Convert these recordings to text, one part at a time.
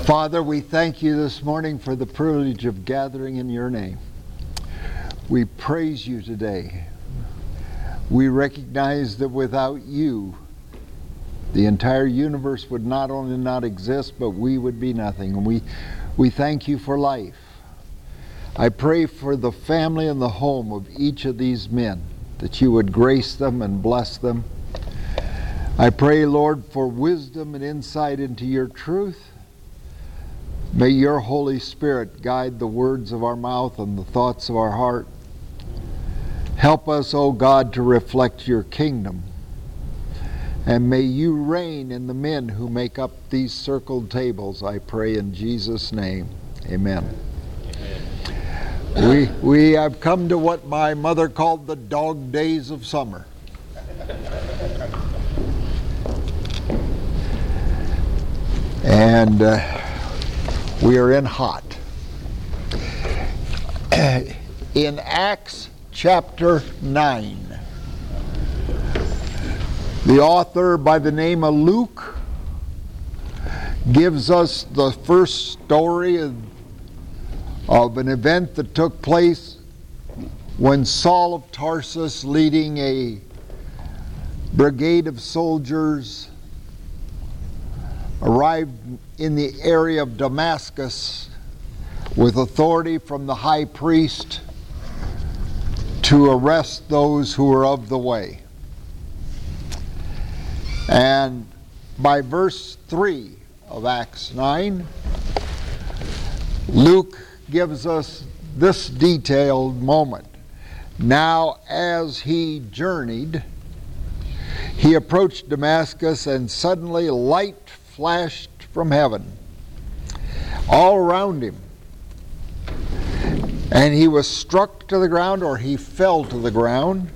Father, we thank you this morning for the privilege of gathering in your name. We praise you today. We recognize that without you, the entire universe would not only not exist, but we would be nothing. And we thank you for life. I pray for the family and the home of each of these men, that you would grace them and bless them. I pray, Lord, for wisdom and insight into your truth. May your Holy Spirit guide the words of our mouth and the thoughts of our heart. Help us, O God, to reflect your kingdom. And may you reign in the men who make up these circled tables, I pray in Jesus' name. Amen. We have come to what my mother called the dog days of summer. And we are in hot. In Acts chapter 9, the author by the name of Luke gives us the first story of an event that took place when Saul of Tarsus, leading a brigade of soldiers, arrived in the area of Damascus with authority from the high priest to arrest those who were of the way. And by verse 3 of Acts 9, Luke gives us this detailed moment. Now, as he journeyed, he approached Damascus, and suddenly light flashed from heaven all around him. And he was struck to the ground, or he fell to the ground.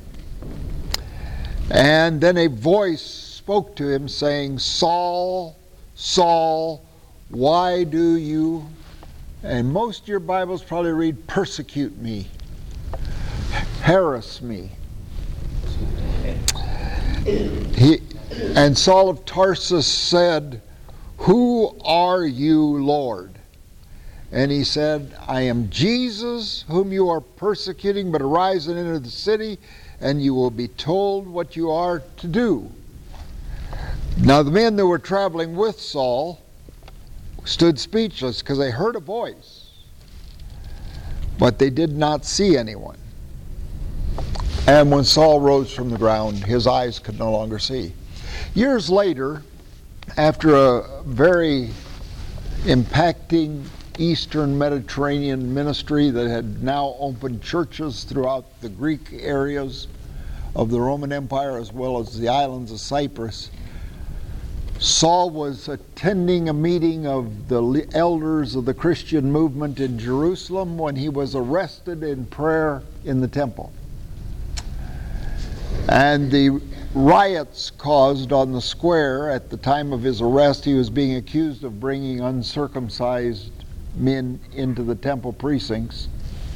And then a voice spoke to him saying, "Saul, Saul, why do you," and most of your Bibles probably read, "persecute me, harass me." And Saul of Tarsus said, "Who are you, Lord?" And he said, "I am Jesus whom you are persecuting, but arise and enter the city, and you will be told what you are to do." Now the men that were traveling with Saul stood speechless because they heard a voice, but they did not see anyone. And when Saul rose from the ground, his eyes could no longer see. Years later, after a very impacting Eastern Mediterranean ministry that had now opened churches throughout the Greek areas of the Roman Empire as well as the islands of Cyprus, Saul was attending a meeting of the elders of the Christian movement in Jerusalem when he was arrested in prayer in the temple. And the riots caused on the square at the time of his arrest, he was being accused of bringing uncircumcised men into the temple precincts,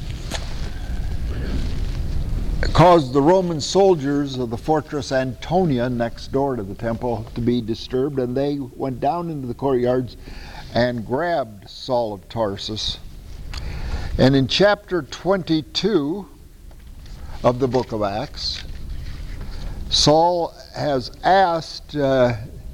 caused the Roman soldiers of the fortress Antonia next door to the temple to be disturbed, and they went down into the courtyards and grabbed Saul of Tarsus. And in chapter 22 of the book of Acts, Saul has asked the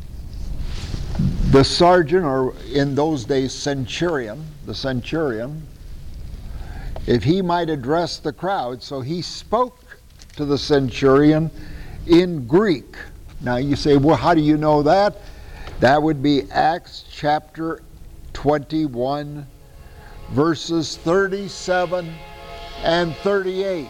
sergeant, or in those days the centurion, if he might address the crowd. So he spoke to the centurion in Greek. Now you say, well, how do you know that? That would be Acts chapter 21, verses 37 and 38.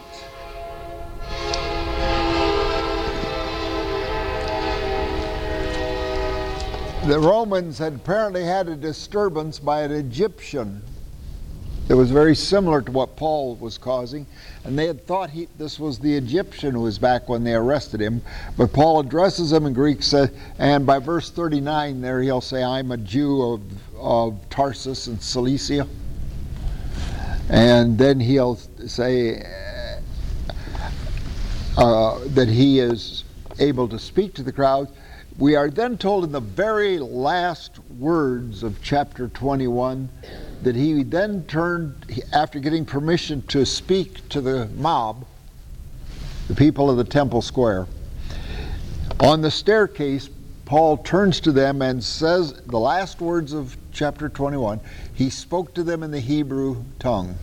The Romans had apparently had a disturbance by an Egyptian that was very similar to what Paul was causing, and they had thought this was the Egyptian who was back when they arrested him. But Paul addresses him in Greek, and by verse 39 there he'll say, "I'm a Jew of Tarsus in Cilicia." And then he'll say that he is able to speak to the crowd. We are then told in the very last words of chapter 21 that he then turned, after getting permission to speak to the mob, the people of the temple square. On the staircase, Paul turns to them and says the last words of chapter 21. He spoke to them in the Hebrew tongue.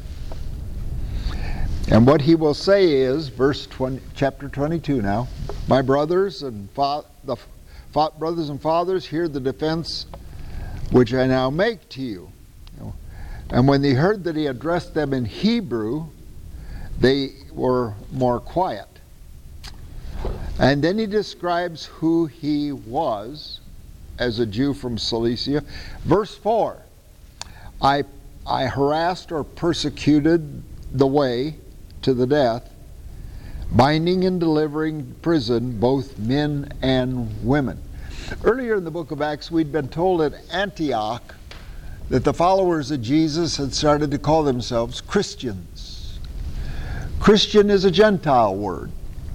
And what he will say is, chapter 22 now, my brothers and brothers and fathers, hear the defense which I now make to you. And when they heard that he addressed them in Hebrew, they were more quiet. And then he describes who he was as a Jew from Cilicia. Verse 4, I harassed or persecuted the way to the death, binding and delivering in prison both men and women. Earlier in the book of Acts, we'd been told at Antioch that the followers of Jesus had started to call themselves Christians. Christian is a Gentile word,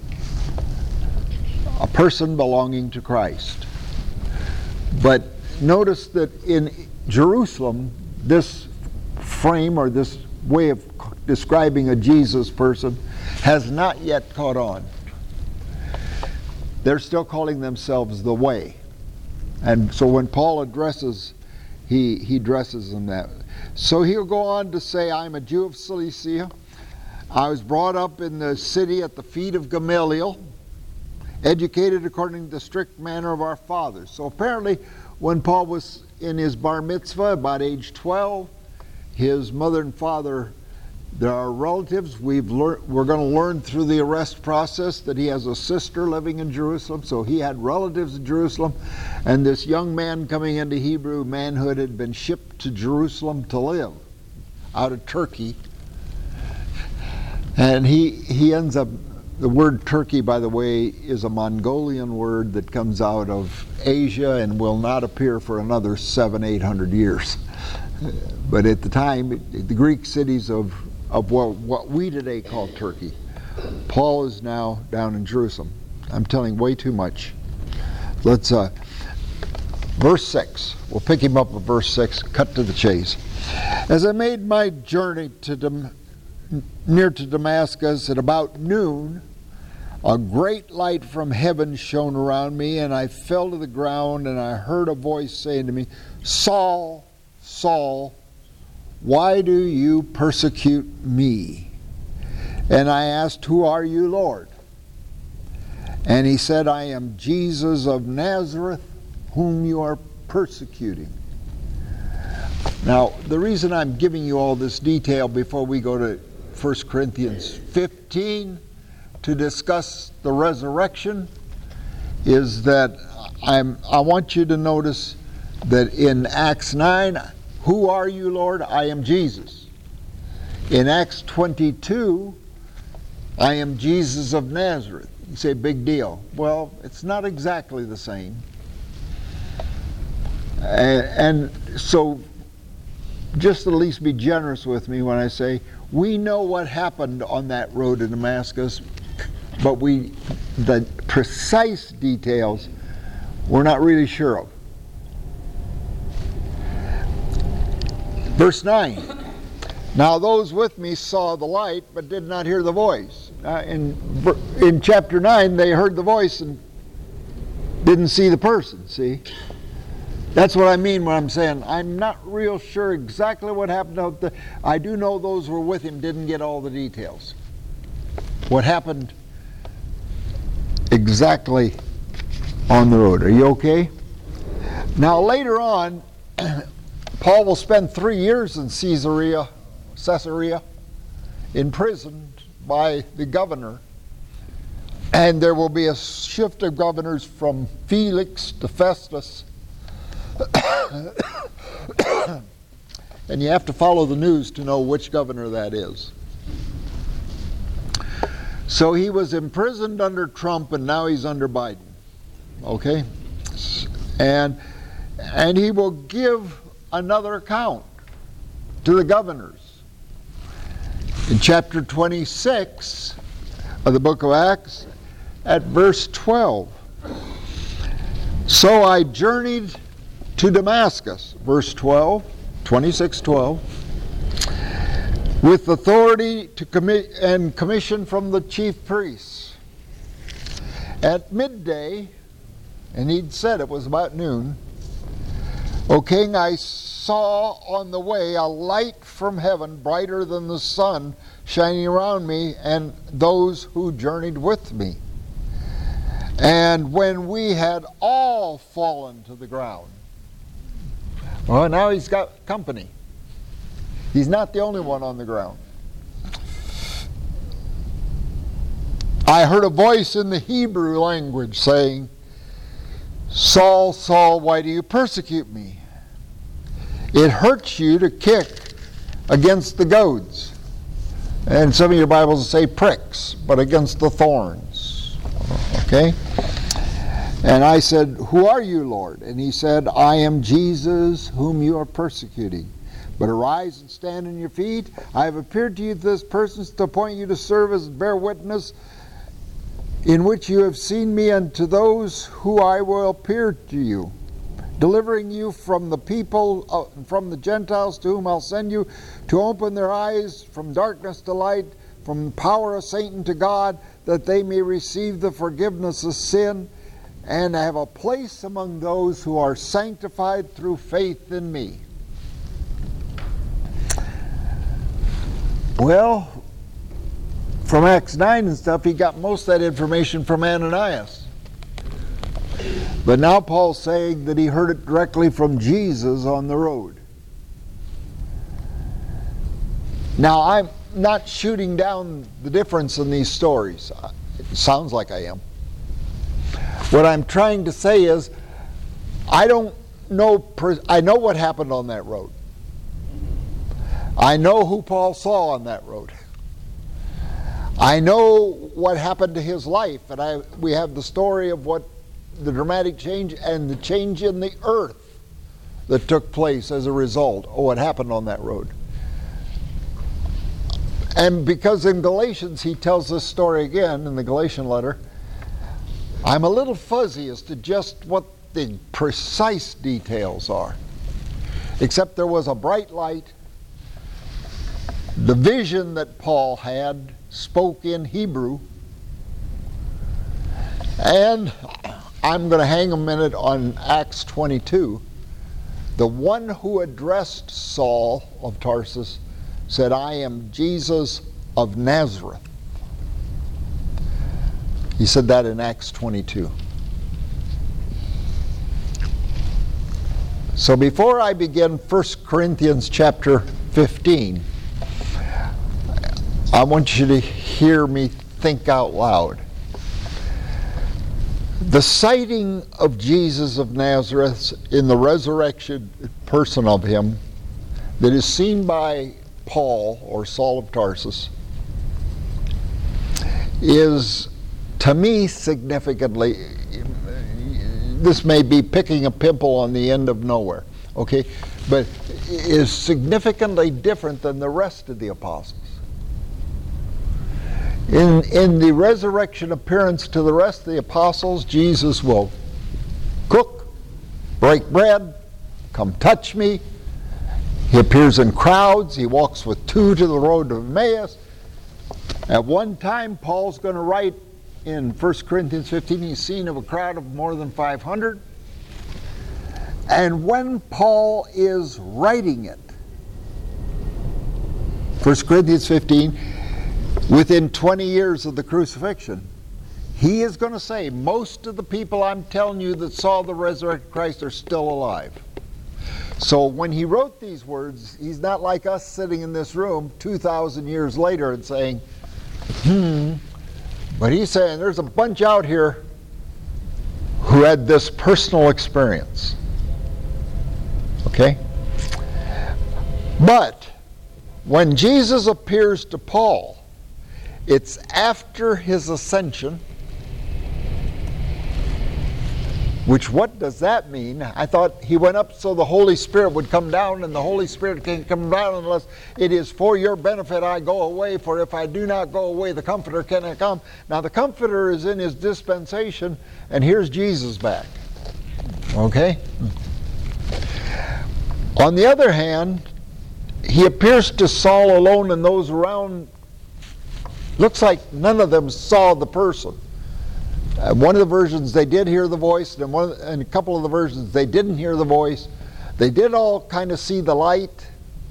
a person belonging to Christ. But notice that in Jerusalem, this frame or this way of describing a Jesus person has not yet caught on. They're still calling themselves the Way. And so when Paul addresses, he dresses them that. So he'll go on to say, I'm a Jew of Cilicia. I was brought up in the city at the feet of Gamaliel, educated according to the strict manner of our fathers. So apparently when Paul was in his bar mitzvah, about age 12, his mother and father, there are relatives. We're going to learn through the arrest process that he has a sister living in Jerusalem, so he had relatives in Jerusalem. And this young man coming into Hebrew manhood had been shipped to Jerusalem to live out of Turkey. And he ends up, the word Turkey, by the way, is a Mongolian word that comes out of Asia and will not appear for another 700-800 years. But at the time, the Greek cities of what we today call Turkey. Paul is now down in Jerusalem. I'm telling way too much. Let's, verse 6. We'll pick him up at verse 6, cut to the chase. As I made my journey near to Damascus at about noon, a great light from heaven shone around me, and I fell to the ground, and I heard a voice saying to me, Saul, Saul, why do you persecute me? And I asked, who are you, Lord? And he said, I am Jesus of Nazareth, whom you are persecuting. Now, the reason I'm giving you all this detail before we go to 1 Corinthians 15 to discuss the resurrection is that I want you to notice that in Acts 9, who are you, Lord? I am Jesus. In Acts 22, I am Jesus of Nazareth. You say, big deal. Well, it's not exactly the same. And so, just at least be generous with me when I say, we know what happened on that road to Damascus, but the precise details, we're not really sure of. Verse 9, now those with me saw the light, but did not hear the voice. In chapter 9, they heard the voice and didn't see the person, see? That's what I mean when I'm saying I'm not real sure exactly what happened out there. I do know those who were with him didn't get all the details. What happened exactly on the road. Are you okay? Now later on, Paul will spend 3 years in Caesarea, imprisoned by the governor. And there will be a shift of governors from Felix to Festus. And you have to follow the news to know which governor that is. So he was imprisoned under Trump, and now he's under Biden. Okay? And he will give another account to the governors. In chapter 26 of the book of Acts, at verse 12, So I journeyed to Damascus, verse 12, 26:12, with authority and commission from the chief priests. At midday, and he'd said it was about noon, O king, I saw on the way a light from heaven, brighter than the sun, shining around me and those who journeyed with me. And when we had all fallen to the ground. Well, now he's got company. He's not the only one on the ground. I heard a voice in the Hebrew language saying, Saul, Saul, why do you persecute me? It hurts you to kick against the goads. And some of your Bibles say pricks, but against the thorns. Okay? And I said, who are you, Lord? And he said, I am Jesus whom you are persecuting. But arise and stand on your feet. I have appeared to you this person to appoint you to serve as bear witness in which you have seen me, and to those who I will appear to you, delivering you from the people, from the Gentiles to whom I'll send you, to open their eyes from darkness to light, from the power of Satan to God, that they may receive the forgiveness of sin, and have a place among those who are sanctified through faith in me. Well, from Acts 9 and stuff, he got most of that information from Ananias. But now Paul's saying that he heard it directly from Jesus on the road. Now, I'm not shooting down the difference in these stories. It sounds like I am. What I'm trying to say is, I know what happened on that road. I know who Paul saw on that road. I know what happened to his life, and we have the story of what the dramatic change and the change in the earth that took place as a result of what happened on that road. And because in Galatians he tells this story again in the Galatian letter, I'm a little fuzzy as to just what the precise details are. Except there was a bright light. The vision that Paul had spoke in Hebrew. And I'm going to hang a minute on Acts 22. The one who addressed Saul of Tarsus said, I am Jesus of Nazareth. He said that in Acts 22. So before I begin 1 Corinthians chapter 15, I want you to hear me think out loud. The sighting of Jesus of Nazareth in the resurrection person of him that is seen by Paul or Saul of Tarsus is, to me, significantly, this may be picking a pimple on the end of nowhere, okay, but is significantly different than the rest of the apostles. In the resurrection appearance to the rest of the apostles, Jesus will cook, break bread, come touch me. He appears in crowds. He walks with two to the road of Emmaus. At one time, Paul's going to write in 1 Corinthians 15, he's seen of a crowd of more than 500. And when Paul is writing it, 1 Corinthians 15, within 20 years of the crucifixion, he is going to say, most of the people I'm telling you that saw the resurrected Christ are still alive. So when he wrote these words, he's not like us sitting in this room 2,000 years later and saying, but he's saying there's a bunch out here who had this personal experience. Okay? But when Jesus appears to Paul, it's after his ascension, which, what does that mean? I thought he went up so the Holy Spirit would come down, and the Holy Spirit can't come down unless it is for your benefit I go away, for if I do not go away, the Comforter cannot come. Now the Comforter is in his dispensation, and here's Jesus back. Okay? On the other hand, he appears to Saul alone, and those around, looks like none of them saw the person. One of the versions they did hear the voice, and a couple of the versions they didn't hear the voice. They did all kind of see the light.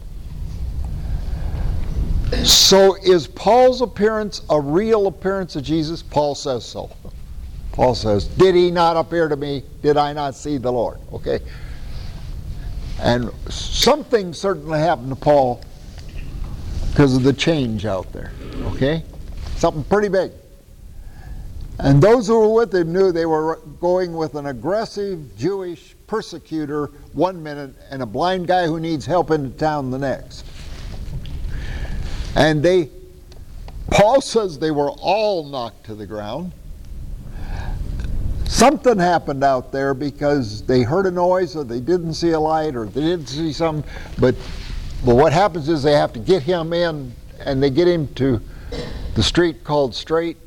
So is Paul's appearance a real appearance of Jesus? Paul says so. Paul says, did he not appear to me? Did I not see the Lord? Okay? And something certainly happened to Paul because of the change out there. Okay? Something pretty big. And those who were with him knew they were going with an aggressive Jewish persecutor one minute and a blind guy who needs help into town the next. And Paul says they were all knocked to the ground. Something happened out there because they heard a noise or they didn't see a light or they didn't see something. But what happens is they have to get him in, and they get him to the street called Straight.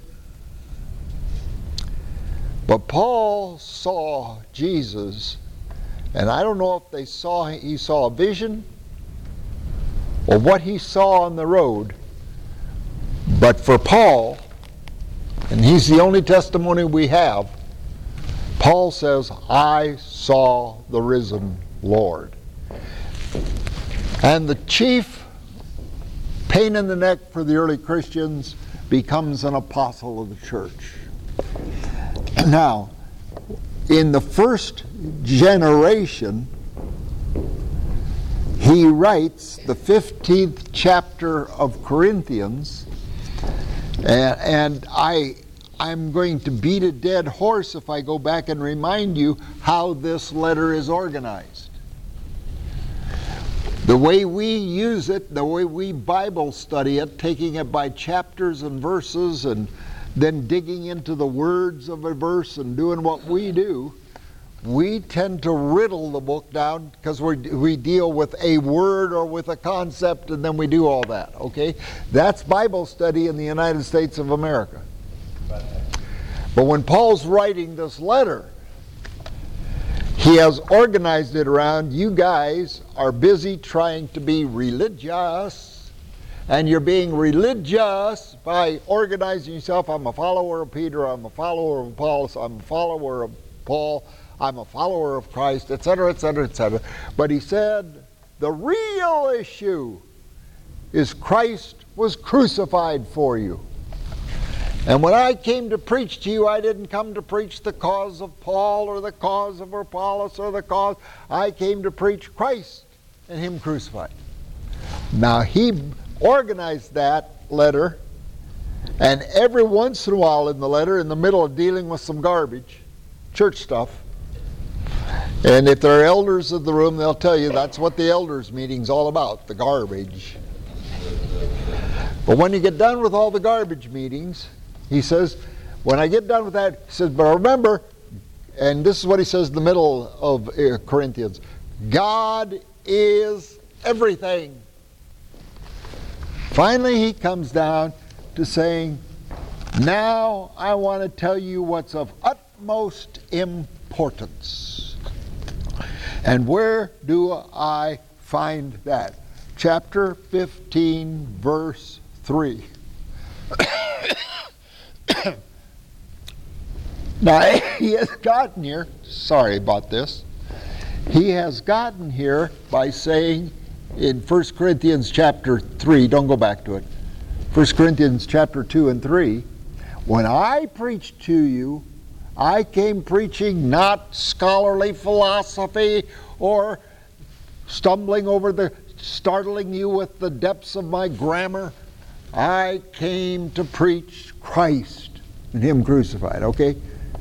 But Paul saw Jesus, and I don't know if he saw a vision or what he saw on the road, but for Paul, and he's the only testimony we have, Paul says, I saw the risen Lord. And the chief pain in the neck for the early Christians becomes an apostle of the church. Now, in the first generation, he writes the 15th chapter of Corinthians, and I'm going to beat a dead horse if I go back and remind you how this letter is organized. The way we use it, the way we Bible study it, taking it by chapters and verses and then digging into the words of a verse and doing what we do, we tend to riddle the book down because we deal with a word or with a concept, and then we do all that, okay? That's Bible study in the United States of America. But when Paul's writing this letter, he has organized it around, you guys are busy trying to be religious, and you're being religious by organizing yourself. I'm a follower of Peter, I'm a follower of Apollos, I'm a follower of Paul, I'm a follower of Christ, etc., etc., etc. But he said, the real issue is Christ was crucified for you. And when I came to preach to you, I didn't come to preach the cause of Paul or the cause of Apollos or the cause. I came to preach Christ and Him crucified. Now he organized that letter, and every once in a while in the letter, in the middle of dealing with some garbage, church stuff, and if there are elders in the room, they'll tell you that's what the elders meeting's all about, the garbage. But when you get done with all the garbage meetings, he says, when I get done with that, he says, but remember, and this is what he says in the middle of Corinthians, God is everything. Finally, he comes down to saying, now I want to tell you what's of utmost importance. And where do I find that? Chapter 15, verse 3. Now, he has gotten here, sorry about this, he has gotten here by saying in 1 Corinthians chapter 3, don't go back to it, 1 Corinthians chapter 2 and 3, when I preached to you, I came preaching not scholarly philosophy or startling you with the depths of my grammar. I came to preach Christ and Him crucified, okay?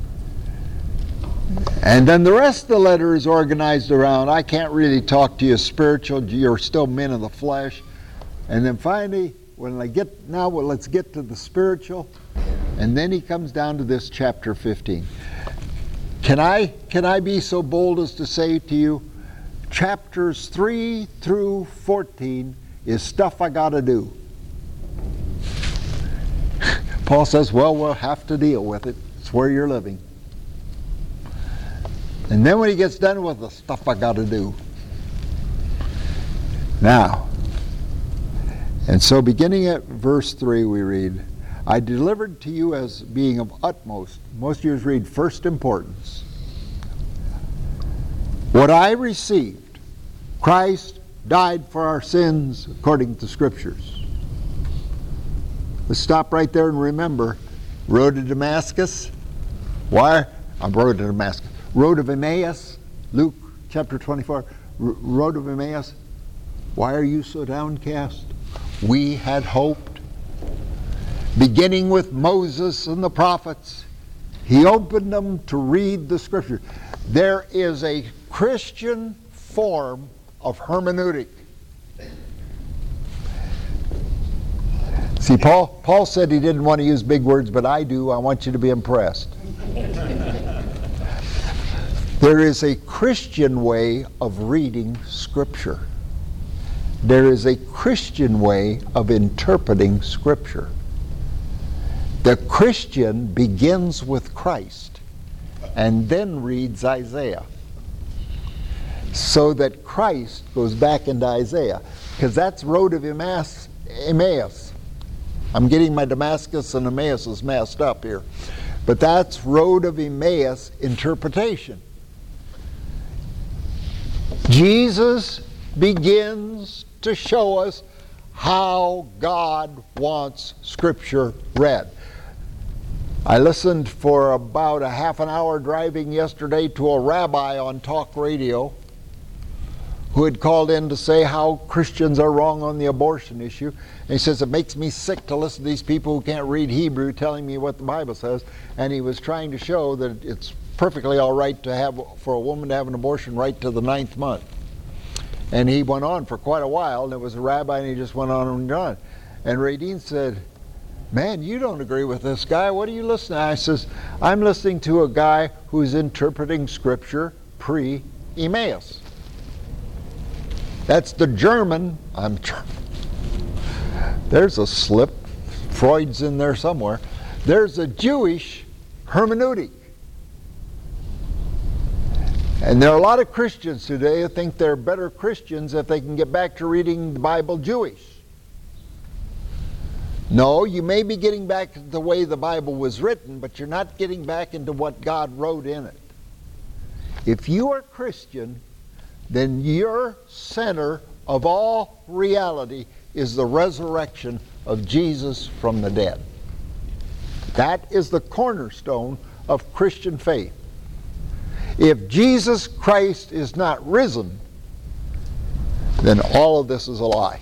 And then the rest of the letter is organized around, I can't really talk to you spiritual, you're still men of the flesh. And then finally, let's get to the spiritual. And then he comes down to this chapter 15. Can I be so bold as to say to you, chapters 3 through 14 is stuff I got to do. Paul says, well, we'll have to deal with it. It's where you're living. And then when he gets done with the stuff I got to do. Now, and so beginning at verse 3 we read, I delivered to you as being of utmost, most of you read first importance, what I received. Christ died for our sins according to Scriptures. Let's stop right there and remember, road to Damascus. Why? Road to Damascus. Road of Emmaus, Luke chapter 24. Road of Emmaus. Why are you so downcast? We had hoped. Beginning with Moses and the prophets, he opened them to read the Scripture. There is a Christian form of hermeneutic. See, Paul said he didn't want to use big words, but I do. I want you to be impressed. There is a Christian way of reading Scripture. There is a Christian way of interpreting Scripture. The Christian begins with Christ and then reads Isaiah, so that Christ goes back into Isaiah, because that's road of Emmaus. I'm getting my Damascus and Emmaus messed up here, but that's road of Emmaus interpretation. Jesus begins to show us how God wants Scripture read. I listened for about a half an hour driving yesterday to a rabbi on talk radio who had called in to say how Christians are wrong on the abortion issue. And he says, it makes me sick to listen to these people who can't read Hebrew telling me what the Bible says. And he was trying to show that it's perfectly all right to have, for a woman to have an abortion right to the 9th month. And he went on for quite a while, and it was a rabbi, and he just went on and on. And Radine said, man, you don't agree with this guy. What are you listening to? I says, I'm listening to a guy who's interpreting Scripture pre-Emmaus. That's the German. There's a slip. Freud's in there somewhere. There's a Jewish hermeneutic. And there are a lot of Christians today who think they're better Christians if they can get back to reading the Bible Jewish. No, you may be getting back to the way the Bible was written, but you're not getting back into what God wrote in it. If you are Christian, then your center of all reality is the resurrection of Jesus from the dead. That is the cornerstone of Christian faith. If Jesus Christ is not risen, then all of this is a lie.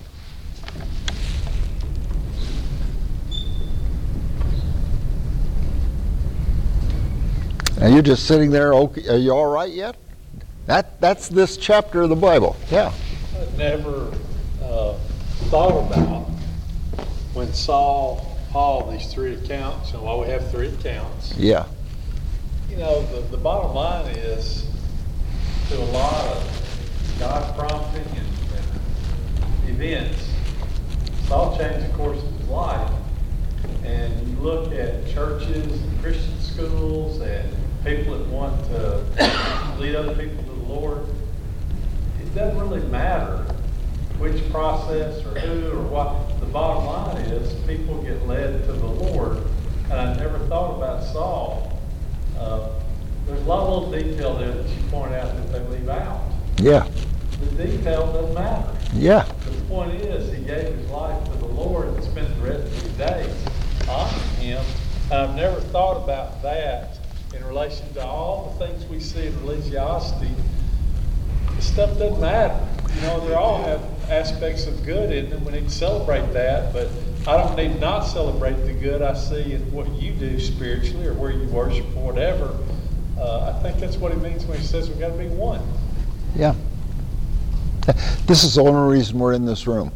And you're just sitting there, okay, are you all right yet? That's this chapter of the Bible. Yeah. I never thought about when Paul, these three accounts, and why we have three accounts. Yeah. You know, the bottom line is, to a lot of God prompting and events, Saul changed the course of his life. And you look at churches and Christian schools and people that want to lead other people to the Lord, it doesn't really matter which process or who or what. The bottom line is people get led to the Lord. And I never thought about Saul. There's a lot of little detail there that you point out that they leave out. Yeah. The detail doesn't matter. Yeah. The point is he gave his life to the Lord and spent the rest of his days honoring Him. And I've never thought about that in relation to all the things we see in religiosity. The stuff doesn't matter. You know, they all have aspects of good in them. We need to celebrate that, but I don't need to not celebrate the good I see in what you do spiritually or where you worship or whatever. I think that's what he means when he says we've got to be one. Yeah. This is the only reason we're in this room.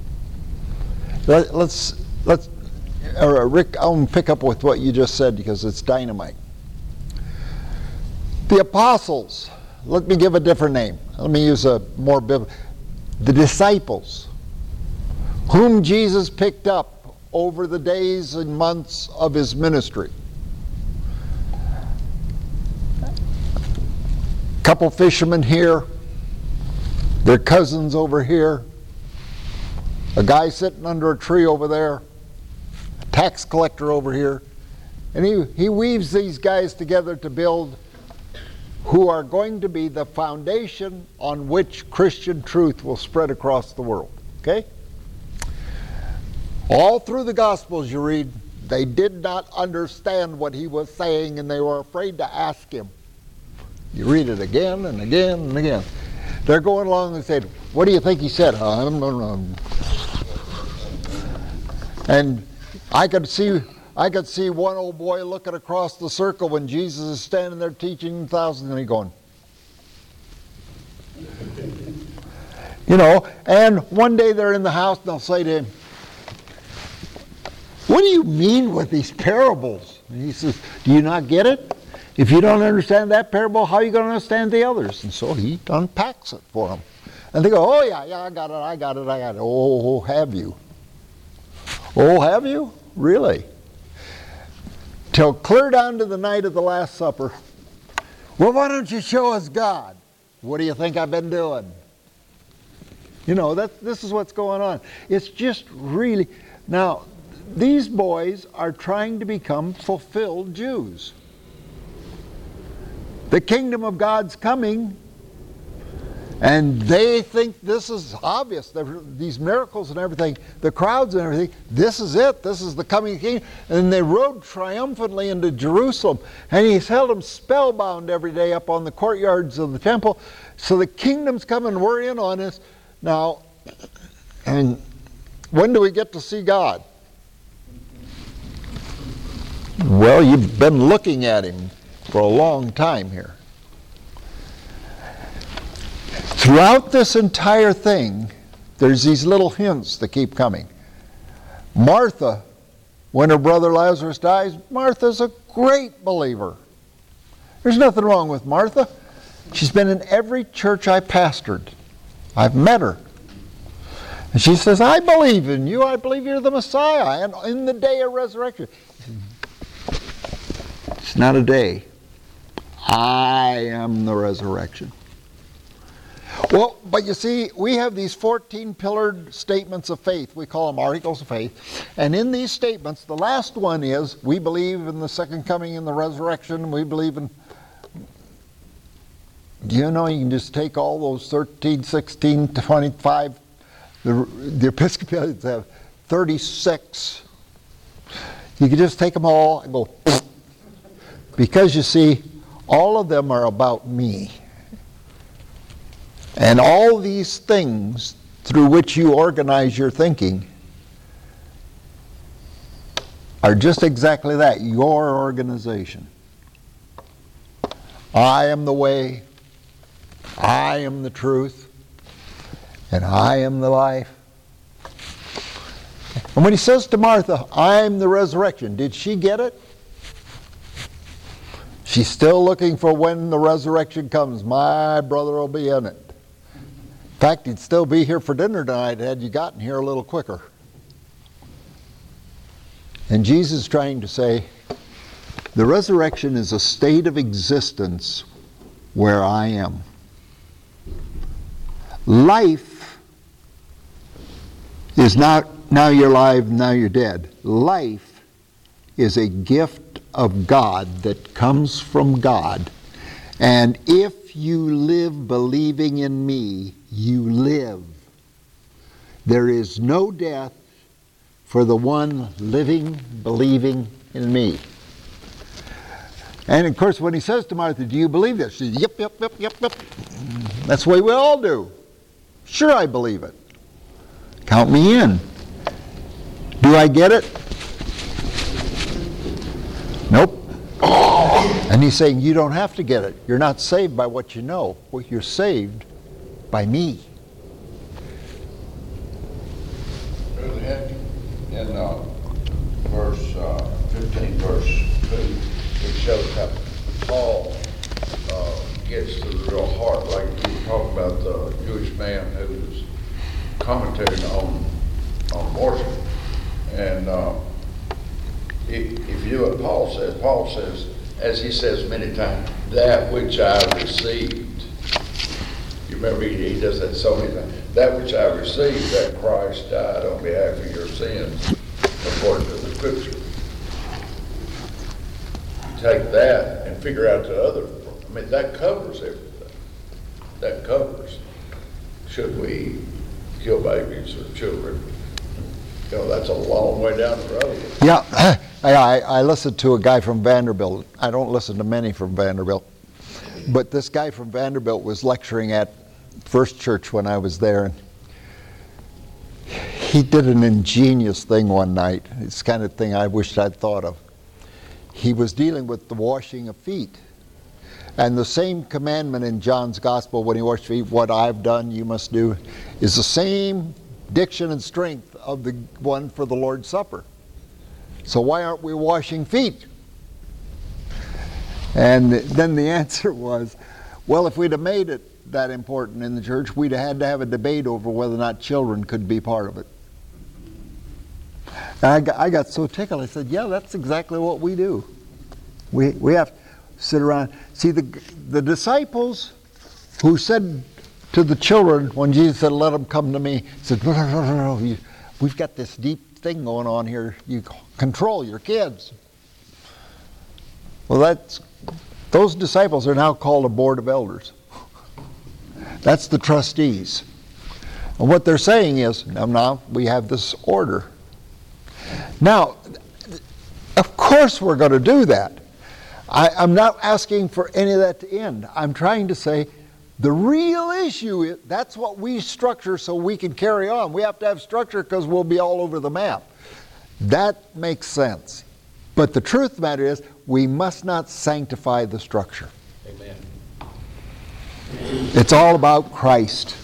Let's Rick, I'll pick up with what you just said because it's dynamite. The apostles, let me give a different name. Let me use a more biblical. The disciples, whom Jesus picked up over the days and months of his ministry. couple fishermen here, their cousins over here, a guy sitting under a tree over there, a tax collector over here, and he weaves these guys together to build who are going to be the foundation on which Christian truth will spread across the world. Okay? All through the Gospels you read, they did not understand what he was saying and they were afraid to ask him. You read it again and again and again. They're going along and said, "What do you think he said?" And I could see one old boy looking across the circle when Jesus is standing there teaching thousands, and he going, and one day they're in the house and they'll say to him, "What do you mean with these parables?" And he says, "Do you not get it? If you don't understand that parable, how are you going to understand the others?" And so he unpacks it for them. And they go, "Oh yeah, I got it. Oh, have you? Oh, have you? Really?" Till clear down to the night of the Last Supper. "Well, why don't you show us God?" "What do you think I've been doing?" This is what's going on. It's just really... Now, these boys are trying to become fulfilled Jews. The kingdom of God's coming, and they think this is obvious. These miracles and everything, the crowds and everything, this is it. This is the coming king. And they rode triumphantly into Jerusalem, and he's held them spellbound every day up on the courtyards of the temple. So the kingdom's coming, we're in on this. Now, and when do we get to see God? Well, you've been looking at him for a long time here. Throughout this entire thing, there's these little hints that keep coming. Martha, when her brother Lazarus dies, Martha's a great believer. There's nothing wrong with Martha. She's been in every church I pastored. I've met her. And she says, "I believe in you. I believe you're the Messiah. And in the day of resurrection." It's not a day. I am the resurrection. Well, but you see, we have these 14-pillared statements of faith. We call them articles of faith. And in these statements, the last one is, we believe in the second coming and the resurrection. We believe in... Do you know you can just take all those 13, 16, 25... The Episcopalians have 36. You can just take them all and go... Because you see, all of them are about me. And all these things through which you organize your thinking are just exactly that, your organization. I am the way, I am the truth, and I am the life. And when he says to Martha, "I'm the resurrection," did she get it? She's still looking for when the resurrection comes. My brother will be in it. In fact, he'd still be here for dinner tonight had you gotten here a little quicker. And Jesus is trying to say, the resurrection is a state of existence where I am. Life is not now you're alive, now you're dead. Life is a gift of God that comes from God. And if you live believing in me, you live. There is no death for the one living, believing in me. And of course, when he says to Martha, "Do you believe this?" She says, Yep. That's the way we all do. Sure, I believe it. Count me in. Do I get it? Nope. And he's saying, you don't have to get it. You're not saved by what you know. You're saved by me. Brother Henry, in verse 15, verse 2, it shows how Paul gets to the real heart, like you were talking about the Jewish man who was commentating on abortion. And if you know what Paul says, as he says many times, that which I received. You remember he does that so many times. That which I received, that Christ died on behalf of your sins, according to the Scripture. You take that and figure out the other. I mean, that covers everything. That covers. Should we kill babies or children? You know, that's a long way down the road. Yeah, I listened to a guy from Vanderbilt. I don't listen to many from Vanderbilt. But this guy from Vanderbilt was lecturing at First Church when I was there. And he did an ingenious thing one night. It's the kind of thing I wished I'd thought of. He was dealing with the washing of feet. And the same commandment in John's Gospel when he washed feet, what I've done you must do, is the same diction and strength of the one for the Lord's Supper. So why aren't we washing feet? And then the answer was, well, if we'd have made it that important in the church, we'd have had to have a debate over whether or not children could be part of it. And I got so tickled, I said, yeah, that's exactly what we do. We have to sit around. See, the disciples who said to the children, when Jesus said, let them come to me, said, no, we've got this deep thing going on here. You control your kids. Well, those disciples are now called a board of elders. That's the trustees. And what they're saying is, now we have this order. Now, of course we're going to do that. I'm not asking for any of that to end. I'm trying to say the real issue is that's what we structure so we can carry on. We have to have structure because we'll be all over the map. That makes sense. But the truth of the matter is we must not sanctify the structure. Amen. It's all about Christ.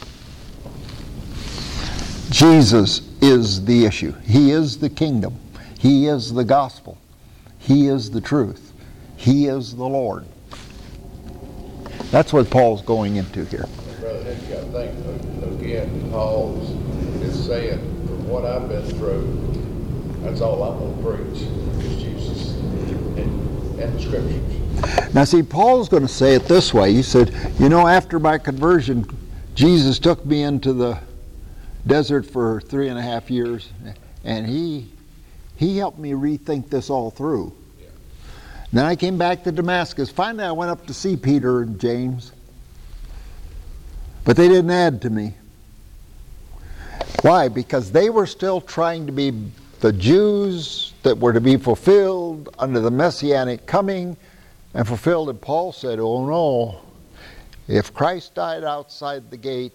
Jesus is the issue. He is the kingdom. He is the gospel. He is the truth. He is the Lord. That's what Paul's going into here. Brother Henry, I think, again, Paul is saying, from what I've been through, that's all I'm going to preach, is Jesus and the Scriptures. Now see, Paul's going to say it this way. He said, after my conversion, Jesus took me into the desert for 3.5 years, and he helped me rethink this all through. Then I came back to Damascus. Finally, I went up to see Peter and James. But they didn't add to me. Why? Because they were still trying to be the Jews that were to be fulfilled under the Messianic coming and fulfilled. And Paul said, oh no, if Christ died outside the gate,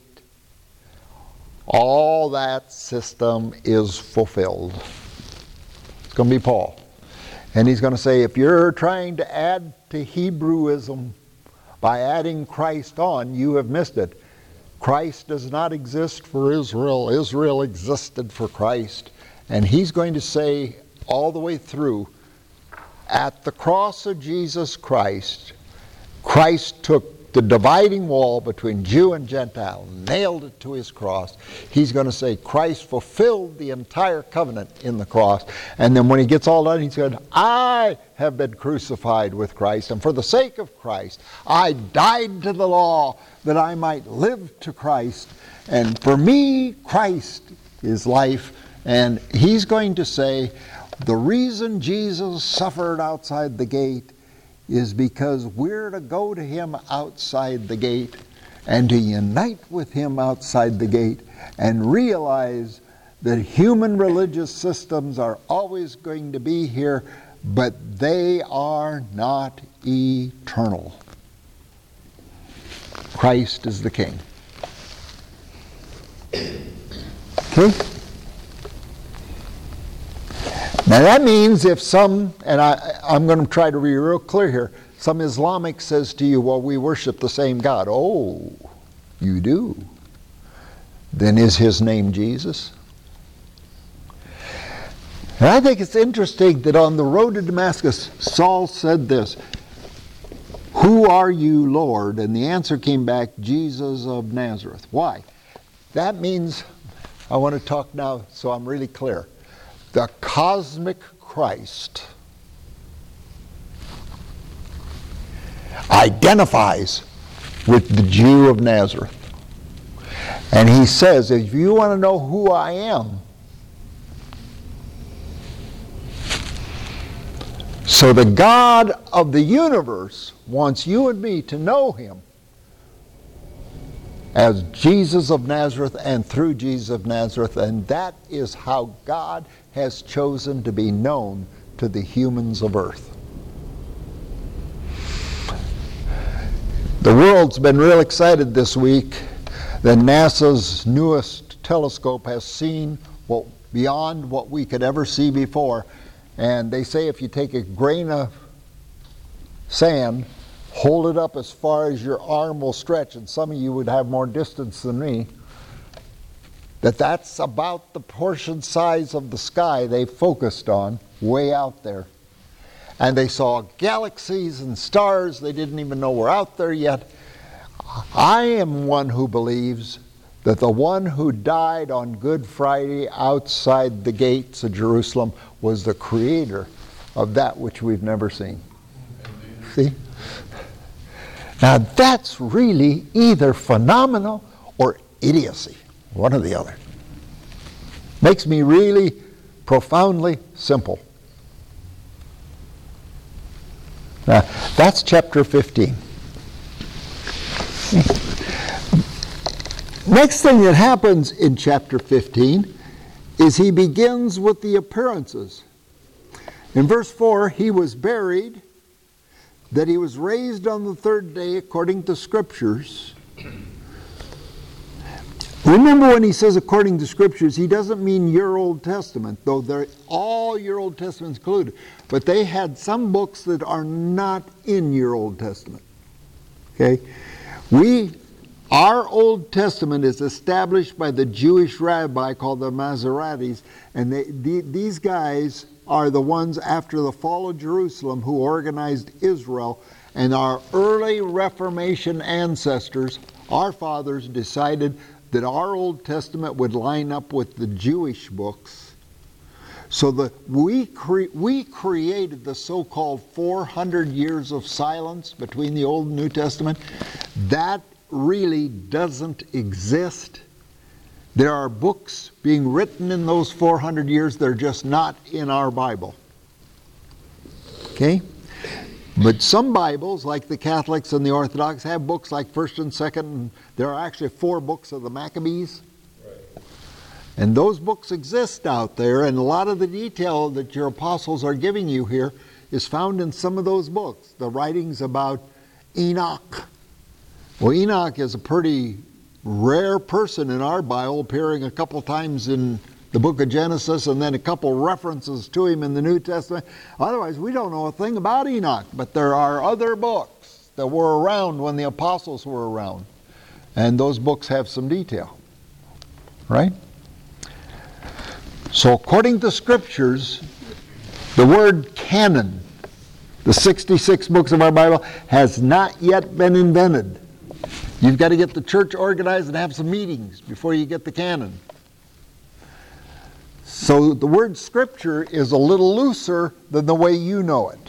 all that system is fulfilled. It's going to be Paul. And he's going to say, if you're trying to add to Hebrewism by adding Christ on, you have missed it. Christ does not exist for Israel. Israel existed for Christ. And he's going to say all the way through, at the cross of Jesus Christ, Christ took the dividing wall between Jew and Gentile, nailed it to his cross. He's going to say Christ fulfilled the entire covenant in the cross. And then when he gets all done, he said, I have been crucified with Christ. And for the sake of Christ, I died to the law that I might live to Christ. And for me, Christ is life. And he's going to say, the reason Jesus suffered outside the gate is because we're to go to him outside the gate and to unite with him outside the gate and realize that human religious systems are always going to be here, but they are not eternal. Christ is the King. Okay? Now that means if some, and I'm going to try to be real clear here, some Islamic says to you, well, we worship the same God. Oh, you do? Then is his name Jesus? And I think it's interesting that on the road to Damascus, Saul said this, who are you, Lord? And the answer came back, Jesus of Nazareth. Why? That means, I want to talk now so I'm really clear. The cosmic Christ identifies with the Jew of Nazareth. And he says, if you want to know who I am, so the God of the universe wants you and me to know him as Jesus of Nazareth and through Jesus of Nazareth, and that is how God has chosen to be known to the humans of earth. The world's been real excited this week that NASA's newest telescope has seen beyond what we could ever see before. And they say if you take a grain of sand, hold it up as far as your arm will stretch, and some of you would have more distance than me, that's about the portion size of the sky they focused on way out there. And they saw galaxies and stars they didn't even know were out there yet. I am one who believes that the one who died on Good Friday outside the gates of Jerusalem was the creator of that which we've never seen. See? Now that's really either phenomenal or idiocy, one or the other. Makes me really profoundly simple. Now, that's chapter 15. Next thing that happens in chapter 15 is he begins with the appearances. In verse 4, he was buried, that he was raised on the third day according to Scriptures. Remember when he says according to Scriptures, he doesn't mean your Old Testament, though they're all your Old Testament included. But they had some books that are not in your Old Testament. Okay? Our Old Testament is established by the Jewish rabbi called the Masoretes, and these guys are the ones after the fall of Jerusalem who organized Israel, and our early Reformation ancestors, our fathers, decided that our Old Testament would line up with the Jewish books. So that we created the so-called 400 years of silence between the Old and New Testament. That really doesn't exist. There are books being written in those 400 years, they're just not in our Bible. Okay? But some Bibles, like the Catholics and the Orthodox, have books like 1st and 2nd, and there are actually 4 books of the Maccabees. Right. And those books exist out there, and a lot of the detail that your apostles are giving you here is found in some of those books. The writings about Enoch. Well, Enoch is a pretty rare person in our Bible, appearing a couple times in the book of Genesis and then a couple references to him in the New Testament. Otherwise, we don't know a thing about Enoch, but there are other books that were around when the apostles were around, and those books have some detail, right? So according to Scriptures, the word canon, the 66 books of our Bible, has not yet been invented. You've got to get the church organized and have some meetings before you get the canon. So the word Scripture is a little looser than the way you know it.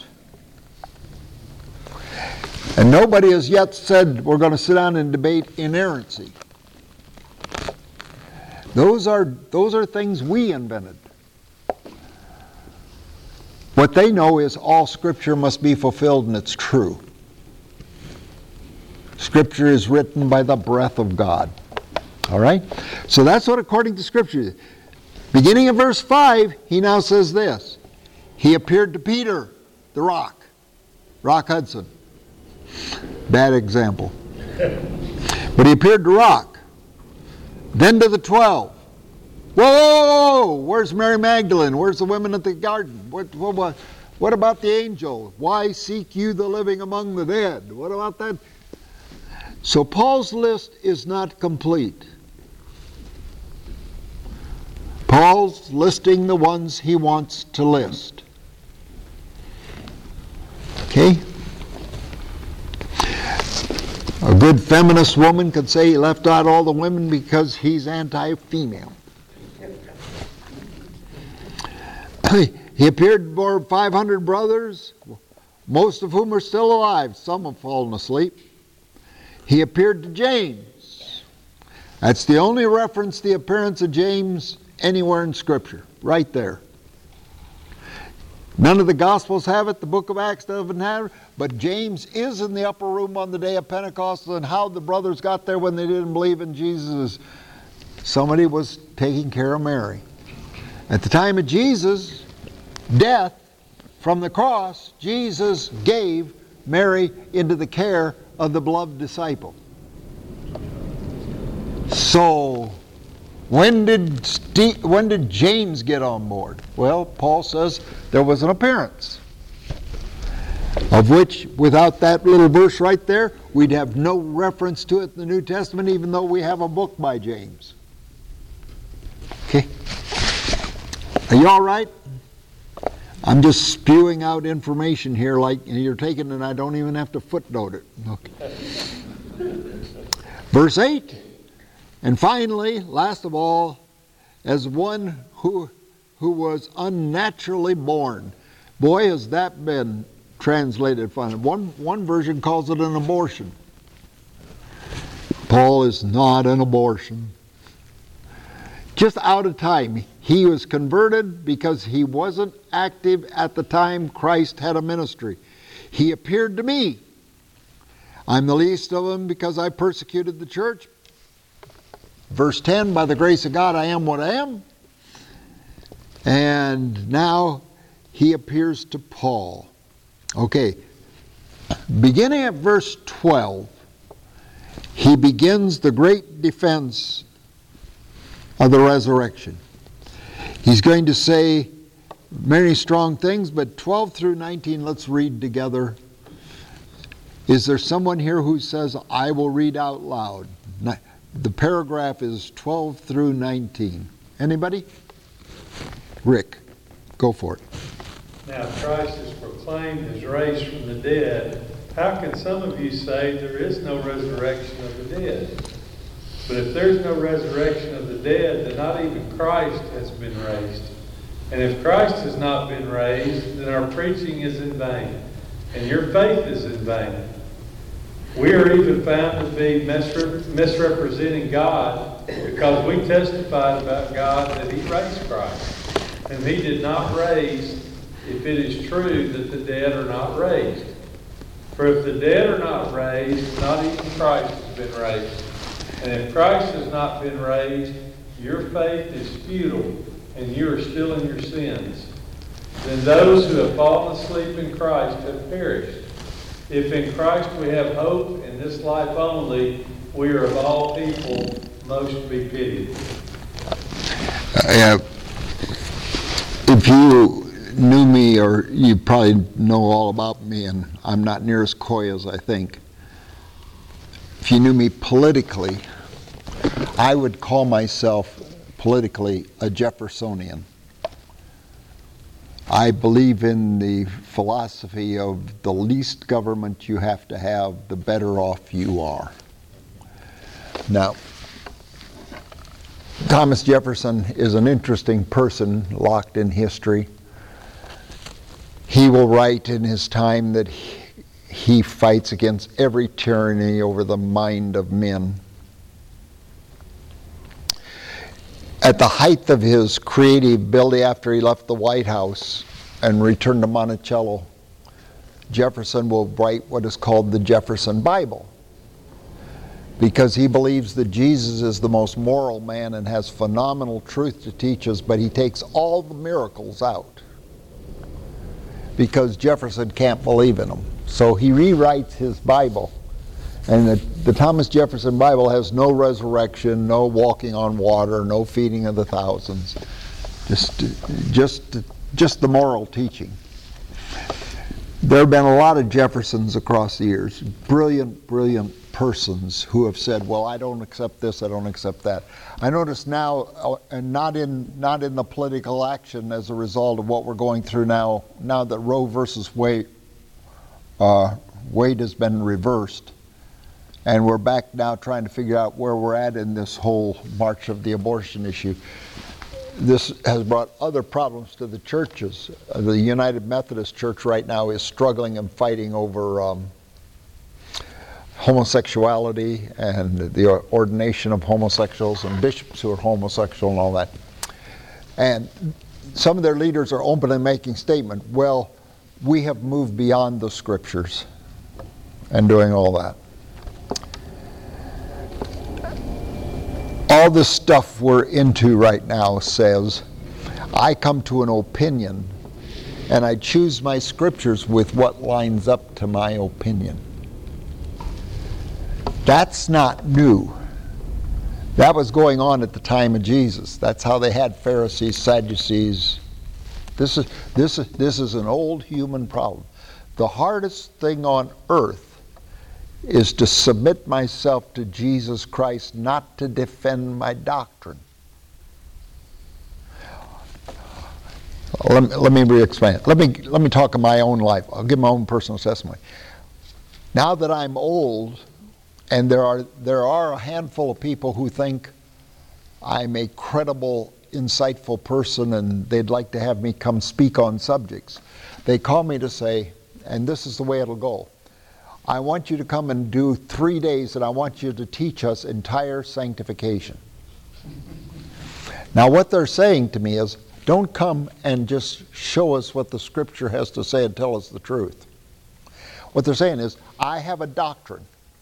And nobody has yet said we're going to sit down and debate inerrancy. Those are things we invented. What they know is all Scripture must be fulfilled, and it's true. Scripture is written by the breath of God. All right? So that's what according to Scripture is. Beginning of verse 5, he now says this. He appeared to Peter, the Rock Hudson. Bad example. But he appeared to Rock. Then to the 12. Whoa! Where's Mary Magdalene? Where's the women at the garden? What about the angel? Why seek you the living among the dead? What about that? So Paul's list is not complete. Paul's listing the ones he wants to list. Okay? A good feminist woman could say he left out all the women because he's anti-female. He appeared before 500 brothers, most of whom are still alive. Some have fallen asleep. He appeared to James. That's the only reference to the appearance of James anywhere in Scripture, right there. None of the Gospels have it, the book of Acts doesn't have it, but James is in the upper room on the day of Pentecost, and how the brothers got there when they didn't believe in Jesus, somebody was taking care of Mary. At the time of Jesus' death from the cross, Jesus gave Mary into the care of the beloved disciple. So, when did James get on board? Well, Paul says there was an appearance, of which, without that little verse right there, we'd have no reference to it in the New Testament, even though we have a book by James. Okay? Are you all right? I'm just spewing out information here like you're taking it, and I don't even have to footnote it. Okay. Verse 8. And finally, last of all, as one who was unnaturally born. Boy, has that been translated funny. One version calls it an abortion. Paul is not an abortion. Just out of time. He was converted because he wasn't active at the time Christ had a ministry. He appeared to me. I'm the least of them because I persecuted the church. Verse 10, by the grace of God I am what I am. And now he appears to Paul. Okay, beginning at verse 12, he begins the great defense of the resurrection. He's going to say many strong things, but 12 through 19, let's read together. Is there someone here who says, I will read out loud? The paragraph is 12 through 19. Anybody? Rick, go for it. Now Christ is proclaimed as raised from the dead. How can some of you say there is no resurrection of the dead? But if there's no resurrection of the dead, then not even Christ has been raised. And if Christ has not been raised, then our preaching is in vain, and your faith is in vain. We are even found to be misrepresenting God because we testified about God that He raised Christ. And He did not raise if it is true that the dead are not raised. For if the dead are not raised, not even Christ has been raised. And if Christ has not been raised, your faith is futile, and you are still in your sins. Then those who have fallen asleep in Christ have perished. If in Christ we have hope in this life only, we are of all people most to be pitied. If you knew me, or you probably know all about me, and I'm not near as coy as I think. If you knew me politically, I would call myself politically a Jeffersonian. I believe in the philosophy of the least government you have to have, the better off you are. Now, Thomas Jefferson is an interesting person locked in history. He will write in his time that he fights against every tyranny over the mind of men. At the height of his creative ability after he left the White House and returned to Monticello, Jefferson will write what is called the Jefferson Bible, because he believes that Jesus is the most moral man and has phenomenal truth to teach us, but he takes all the miracles out because Jefferson can't believe in them. So he rewrites his Bible. And the Thomas Jefferson Bible has no resurrection, no walking on water, no feeding of the thousands. Just the moral teaching. There have been a lot of Jeffersons across the years, brilliant persons who have said, well, I don't accept this, I don't accept that. I notice now, and not in the political action as a result of what we're going through now that Roe versus Wade has been reversed, and we're back now trying to figure out where we're at in this whole march of the abortion issue. This has brought other problems to the churches. The United Methodist Church right now is struggling and fighting over homosexuality and the ordination of homosexuals and bishops who are homosexual and all that. And some of their leaders are openly making statement, well, we have moved beyond the scriptures and doing all that. All this stuff we're into right now says, I come to an opinion and I choose my scriptures with what lines up to my opinion. That's not new. That was going on at the time of Jesus. That's how they had Pharisees, Sadducees. This is an old human problem. The hardest thing on earth is to submit myself to Jesus Christ, not to defend my doctrine. Let me re-explain it. Let me talk of my own life. I'll give my own personal testimony. Now that I'm old, and there are a handful of people who think I'm a credible, insightful person and they'd like to have me come speak on subjects. They call me to say, and this is the way it'll go, I want you to come and do 3 days and I want you to teach us entire sanctification. Now what they're saying to me is, don't come and just show us what the scripture has to say and tell us the truth. What they're saying is, I have a doctrine.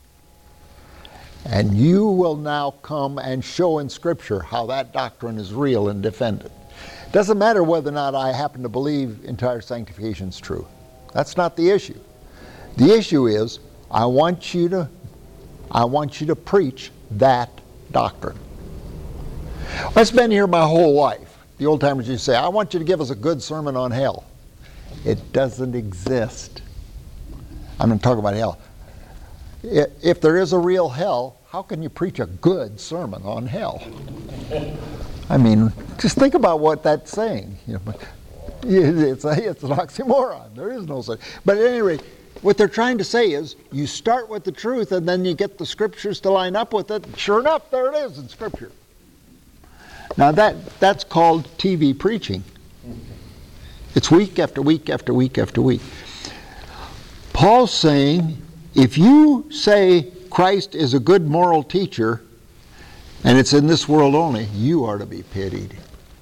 And you will now come and show in Scripture how that doctrine is real and defend it. Doesn't matter whether or not I happen to believe entire sanctification is true. That's not the issue. The issue is, I want you to preach that doctrine. Well, it's been here my whole life. The old timers used to say, I want you to give us a good sermon on hell. It doesn't exist. I'm not talking about hell. If there is a real hell, how can you preach a good sermon on hell? I mean, just think about what that's saying. It's an oxymoron. There is no such. But at any rate, what they're trying to say is, you start with the truth and then you get the scriptures to line up with it. Sure enough, there it is in Scripture. Now that's called TV preaching. It's week after week after week after week. Paul's saying, if you say Christ is a good moral teacher, and it's in this world only, you are to be pitied.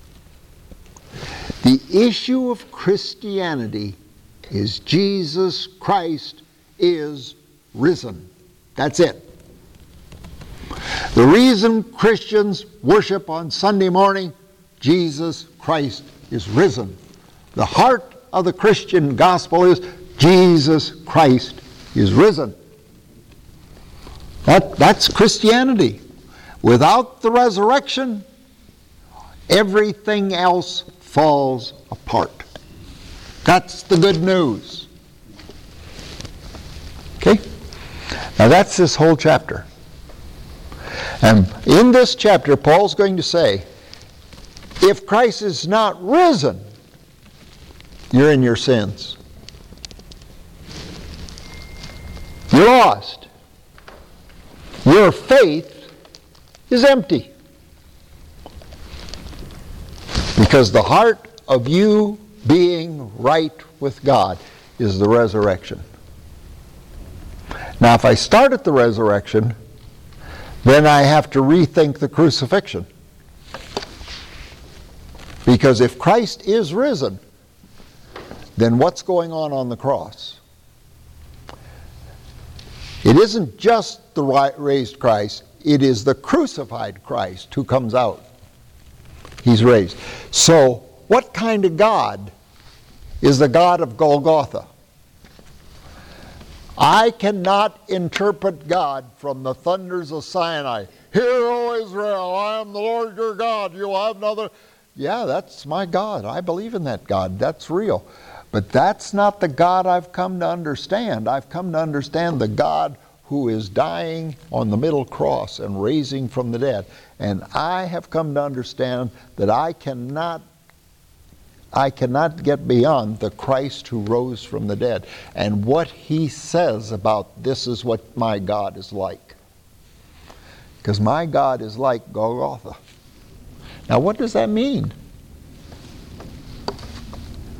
The issue of Christianity is Jesus Christ is risen. That's it. The reason Christians worship on Sunday morning, Jesus Christ is risen. The heart of the Christian gospel is Jesus Christ is risen. That's Christianity. Without the resurrection, everything else falls apart. That's the good news. Okay? Now that's this whole chapter. And in this chapter, Paul's going to say, if Christ is not risen, you're in your sins. You're lost. Your faith is empty. Because the heart of you being right with God is the resurrection. Now, if I start at the resurrection, then I have to rethink the crucifixion. Because if Christ is risen, then what's going on the cross? It isn't just the raised Christ, it is the crucified Christ who comes out. He's raised. So, what kind of God is the God of Golgotha? I cannot interpret God from the thunders of Sinai. Hear, O Israel, I am the Lord your God, you will have another. Yeah, that's my God. I believe in that God. That's real. But that's not the God I've come to understand. I've come to understand the God who is dying on the middle cross and raising from the dead. And I have come to understand that I cannot get beyond the Christ who rose from the dead. And what he says about this is what my God is like. Because my God is like Golgotha. Now what does that mean?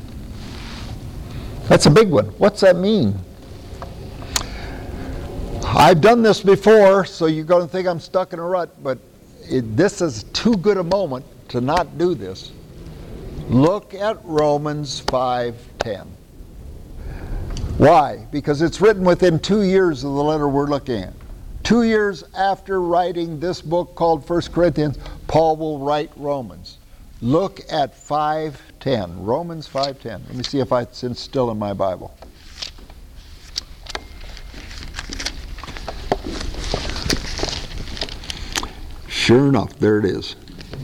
That's a big one. What's that mean? I've done this before, so you're going to think I'm stuck in a rut, but this is too good a moment to not do this. Look at Romans 5:10. Why? Because it's written within 2 years of the letter we're looking at. 2 years after writing this book called 1 Corinthians, Paul will write Romans. Look at 5:10, Romans 5:10. Let me see if it's still in my Bible. Sure enough, there it is.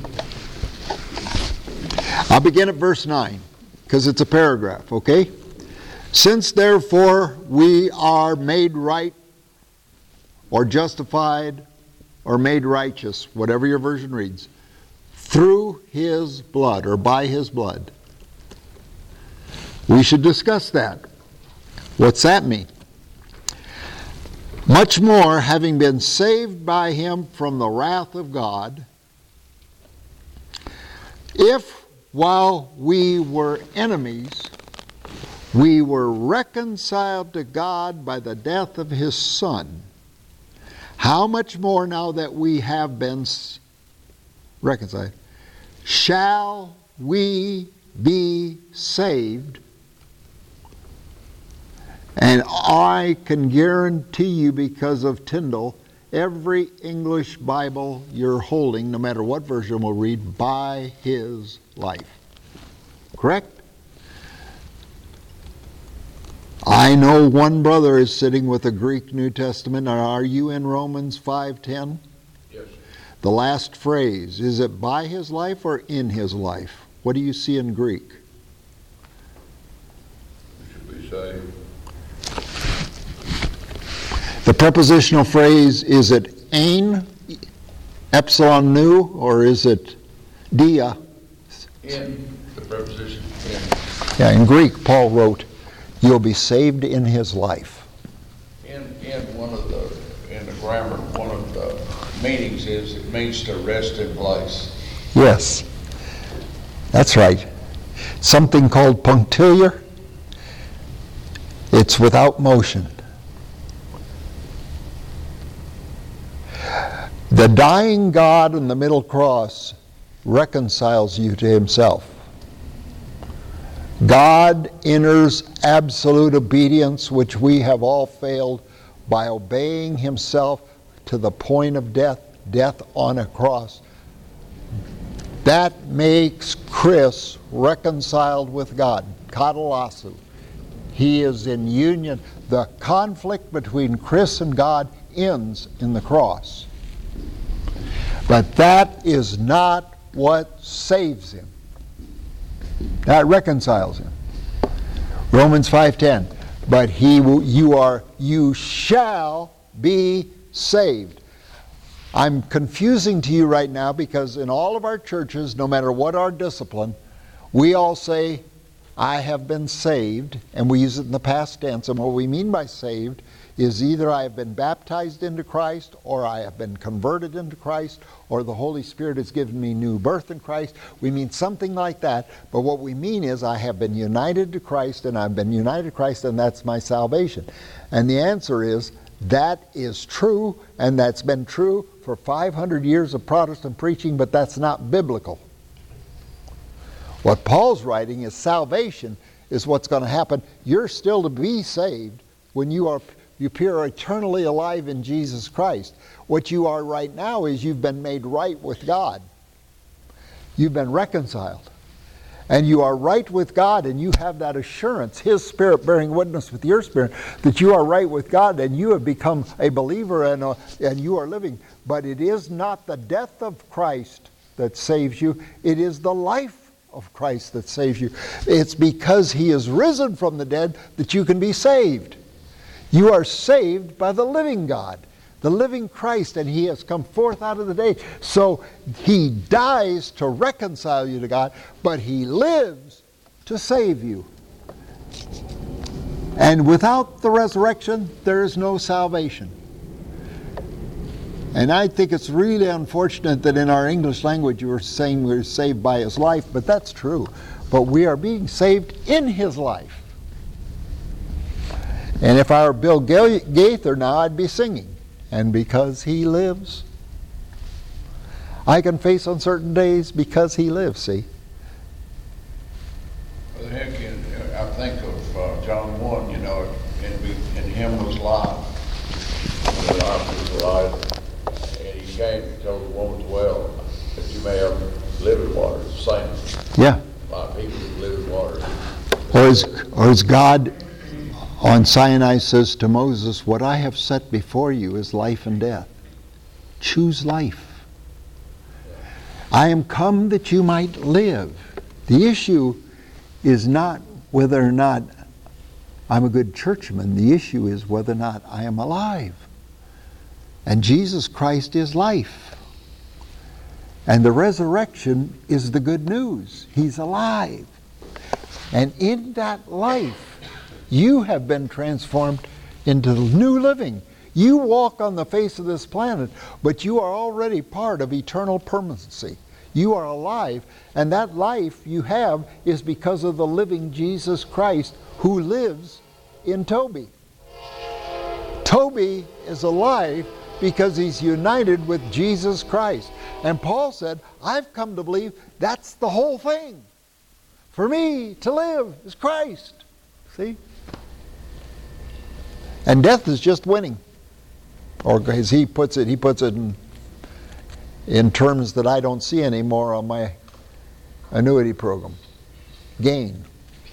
I'll begin at verse 9, because it's a paragraph, okay? Since therefore we are made right, or justified, or made righteous, whatever your version reads, through his blood, or by his blood. We should discuss that. What's that mean? Much more, having been saved by him from the wrath of God, if while we were enemies, we were reconciled to God by the death of his Son, how much more now that we have been reconciled, shall we be saved? And I can guarantee you, because of Tyndale, every English Bible you're holding, no matter what version, will read, by his life. Correct? I know one brother is sitting with a Greek New Testament. Are you in Romans 5:10? Yes. The last phrase, is it by his life or in his life? What do you see in Greek? Should we say? The prepositional phrase, is it ein, epsilon nu, or is it dia? In, the preposition in. Yeah, in Greek, Paul wrote, you'll be saved in his life. In the grammar, one of the meanings is it means to rest in place. Yes, that's right. Something called punctiliar. It's without motion. The dying God in the middle cross reconciles you to himself. God enters absolute obedience, which we have all failed, by obeying himself to the point of death on a cross. That makes Chris reconciled with God, katalasu. He is in union. The conflict between Chris and God ends in the cross. But that is not what saves him. That reconciles him. Romans 5:10. But you shall be saved. I'm confusing to you right now because in all of our churches, no matter what our discipline, we all say, I have been saved, and we use it in the past tense. And what we mean by saved is either I have been baptized into Christ, or I have been converted into Christ, or the Holy Spirit has given me new birth in Christ. We mean something like that, but what we mean is I have been united to Christ, and I've been united to Christ, and that's my salvation. And the answer is, that is true, and that's been true for 500 years of Protestant preaching, but that's not biblical. What Paul's writing is salvation is what's going to happen. You're still to be saved when you appear eternally alive in Jesus Christ. What you are right now is you've been made right with God. You've been reconciled. And you are right with God, and you have that assurance, His Spirit bearing witness with your spirit, that you are right with God, and you have become a believer, and you are living. But it is not the death of Christ that saves you. It is the life of Christ that saves you. It's because He is risen from the dead that you can be saved. You are saved by the living God, the living Christ, and He has come forth out of the day. So He dies to reconcile you to God, but He lives to save you. And without the resurrection, there is no salvation. And I think it's really unfortunate that in our English language we're saying we're saved by His life, but that's true. But we are being saved in His life. And if I were Bill Gaither now, I'd be singing. And because he lives, I can face uncertain days because he lives, see? Well, heck, I think of John 1, you know, in him was life. The life was life. And he came and told the woman at the well that you may have living water, the same. Yeah. A lot of people with living water. Or as God on Sinai says to Moses, what I have set before you is life and death. Choose life. I am come that you might live. The issue is not whether or not I'm a good churchman. The issue is whether or not I am alive. And Jesus Christ is life. And the resurrection is the good news. He's alive. And in that life, you have been transformed into new living. You walk on the face of this planet, but you are already part of eternal permanency. You are alive, and that life you have is because of the living Jesus Christ who lives in Toby. Toby is alive because he's united with Jesus Christ. And Paul said, I've come to believe that's the whole thing. For me to live is Christ. See? And death is just winning. Or as he puts it in terms that I don't see anymore on my annuity program. Gain.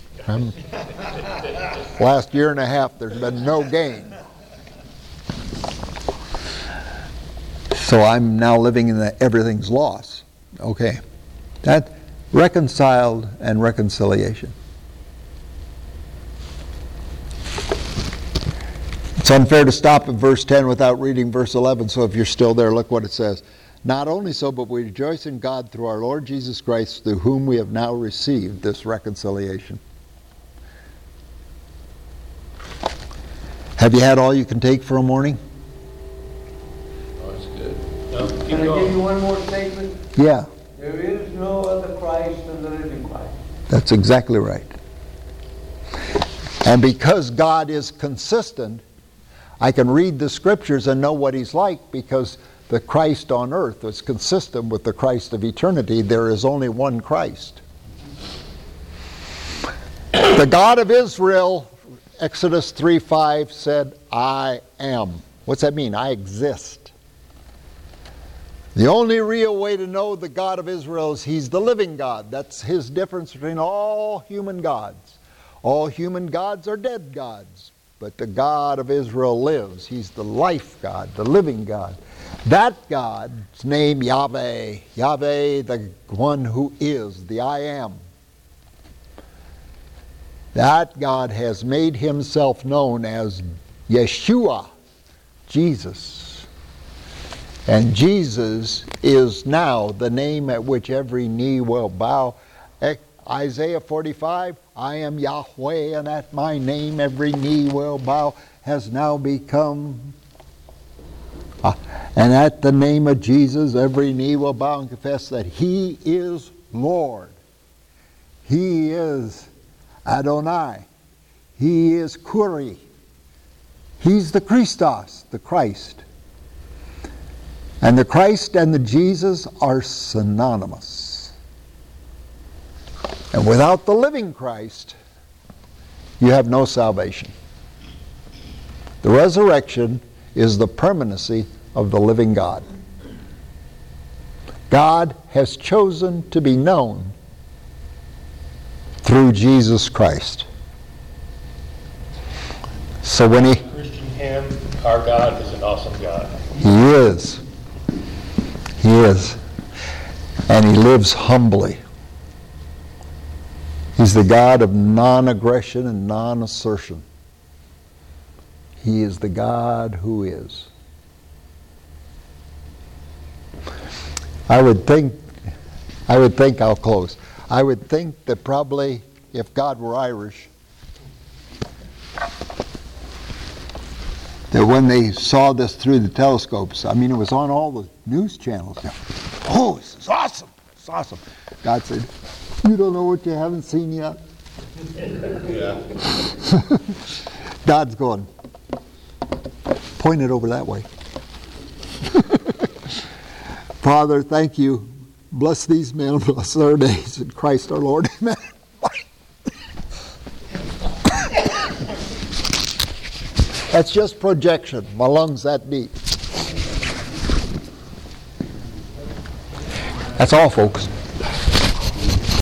Last year and a half there's been no gain. So I'm now living in the everything's loss. Okay. That reconciled and reconciliation. It's unfair to stop at verse 10 without reading verse 11, so if you're still there, look what it says. Not only so, but we rejoice in God through our Lord Jesus Christ, through whom we have now received this reconciliation. Have you had all you can take for a morning? Oh, that's good. No, keep Can I give going. you one more statement? Yeah, There is no other Christ than the living Christ. that's exactly right. And because God is consistent, I can read the scriptures and know what he's like because the Christ on earth is consistent with the Christ of eternity. There is only one Christ. The God of Israel, Exodus 3:5 said, I am. What's that mean? I exist. The only real way to know the God of Israel is he's the living God. That's his difference between all human gods. All human gods are dead gods, but the God of Israel lives. He's the life God, the living God. That God's name, Yahweh. Yahweh, the one who is, the I am. That God has made himself known as Yeshua, Jesus. And Jesus is now the name at which every knee will bow. Isaiah 45, I am Yahweh, and at my name every knee will bow, has now become. And at the name of Jesus, every knee will bow and confess that he is Lord. He is Adonai. He is Kuri. He's the Christos, the Christ. And the Christ and the Jesus are synonymous. And without the living Christ, you have no salvation. The resurrection is the permanency of the living God. God has chosen to be known through Jesus Christ. So when Christian hymn, our God is an awesome God. He is. He is. And he lives humbly. He's the God of non-aggression and non-assertion. He is the God who is. I would think, I'll close. I would think that probably if God were Irish, that when they saw this through the telescopes, I mean, it was on all the news channels. Oh, this is awesome. It's awesome. God said, you don't know what you haven't seen yet. Yeah. God's going, point it over that way. Father, thank you. Bless these men, bless their days in Christ our Lord. Amen. That's just projection. My lungs that deep. That's all, folks.